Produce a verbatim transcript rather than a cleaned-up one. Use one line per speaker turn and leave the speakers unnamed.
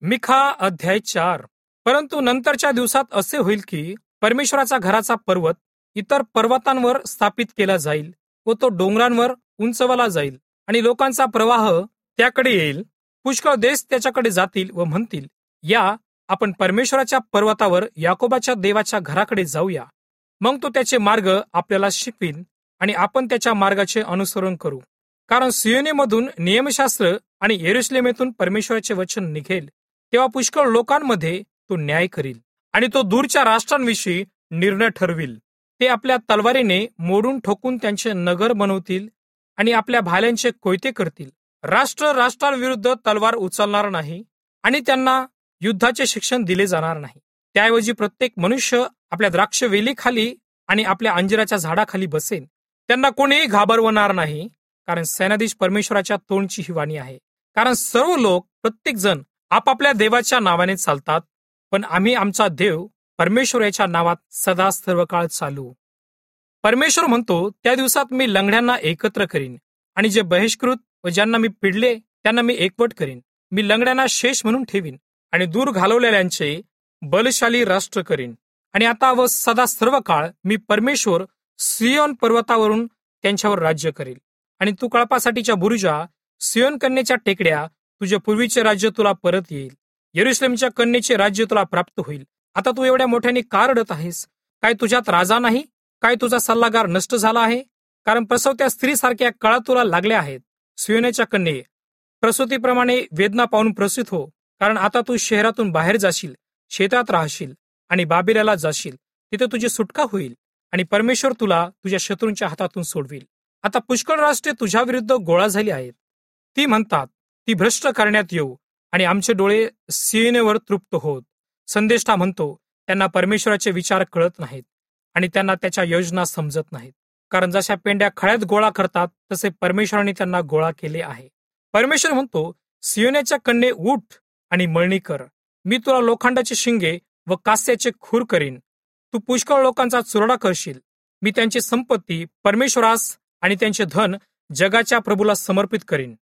मिखा अध्याय चार. परंतु नंतरच्या दिवसात असे होईल की परमेश्वराचा घराचा पर्वत इतर पर्वतांवर स्थापित केला जाईल व तो डोंगरांवर उंचवला जाईल आणि लोकांचा प्रवाह त्याकडे येईल. पुष्कळ देश त्याच्याकडे जातील व म्हणतील, या आपण परमेश्वराच्या पर्वतावर याकोबाच्या देवाच्या घराकडे जाऊया. मग तो त्याचे मार्ग आपल्याला शिकवीन आणि आपण त्याच्या मार्गाचे अनुसरण करू. कारण सियोनीमधून नियमशास्त्र आणि यरुशलेमेतून परमेश्वराचे वचन निघेल, तेव्हा पुष्कळ लोकांमध्ये तो न्याय करील आणि तो दूरच्या राष्ट्रांविषयी निर्णय ठरविल. ते आपल्या तलवारीने मोडून ठोकून त्यांचे नगर बनवतील आणि आपल्या भाल्यांचे कोयते करतील. राष्ट्र राष्ट्रांविरुद्ध तलवार उचलणार नाही आणि त्यांना युद्धाचे शिक्षण दिले जाणार नाही. त्याऐवजी प्रत्येक मनुष्य आपल्या द्राक्षवेलीखाली आणि आपल्या अंजिराच्या झाडाखाली बसेल. त्यांना कोणीही घाबरवणार नाही, कारण सेनाधीश परमेश्वराच्या तोंडची ही वाणी आहे. कारण सर्व लोक प्रत्येक जण आपापल्या देवाच्या नावाने चालतात, पण आम्ही आमचा देव परमेश्वर याच्या नावात सदा सर्व काळ चालू. परमेश्वर म्हणतो, त्या दिवसात मी लंगड्यांना एकत्र करीन आणि जे बहिष्कृत व ज्यांना मी पिडले त्यांना मी एकवट करीन. मी लंगड्यांना शेष म्हणून ठेवीन आणि दूर घालवलेल्यांचे बलशाली राष्ट्र करीन. आणि आता व सदा सर्व काळ मी परमेश्वर सियोन पर्वतावरून त्यांच्यावर राज्य करील. आणि तू कळपासाठीच्या बुरुजा, सियोन कन्येच्या टेकड्या, तुझे पूर्वीचे राज्य तुला परत येईल. यरुशलेमच्या कन्येचे राज्य तुला प्राप्त होईल. आता तू एवढ्या मोठ्याने का रडत आहेस? काय तुझ्यात राजा नाही? काय तुझा सल्लागार नष्ट झाला आहे? कारण प्रसवत्या स्त्रीसारख्या कळा तुला लागल्या आहेत. सियोनाच्या कन्ये, प्रसूतीप्रमाणे वेदना पाहून प्रसूत हो. कारण आता तू शहरातून बाहेर जाशील, शेतात राहशील आणि बाबिलाला जाशील. तिथे तुझी सुटका होईल आणि परमेश्वर तुला तुझ्या शत्रूंच्या हातातून सोडविल. आता पुष्कळ राष्ट्रे तुझ्या विरुद्ध गोळा झाली आहेत. ती म्हणतात, ती भ्रष्ट करण्यात येऊ आणि आमचे डोळे सियोनेवर तृप्त होत. संदेष्टा म्हणतो, त्यांना परमेश्वराचे विचार कळत नाहीत आणि त्यांना त्याच्या योजना समजत नाहीत. कारण जशा पेंड्या खळ्यात गोळा करतात, तसे परमेश्वराने त्यांना गोळा केले आहे. परमेश्वर म्हणतो, सियोनेच्या कन्ये, उठ आणि मळणी कर. मी तुला लोखंडाचे शिंगे व कास्याचे खूर करीन. तू पुष्कळ लोकांचा चुरडा करशील. मी त्यांची संपत्ती परमेश्वरास आणि त्यांचे धन जगाच्या प्रभूला समर्पित करीन.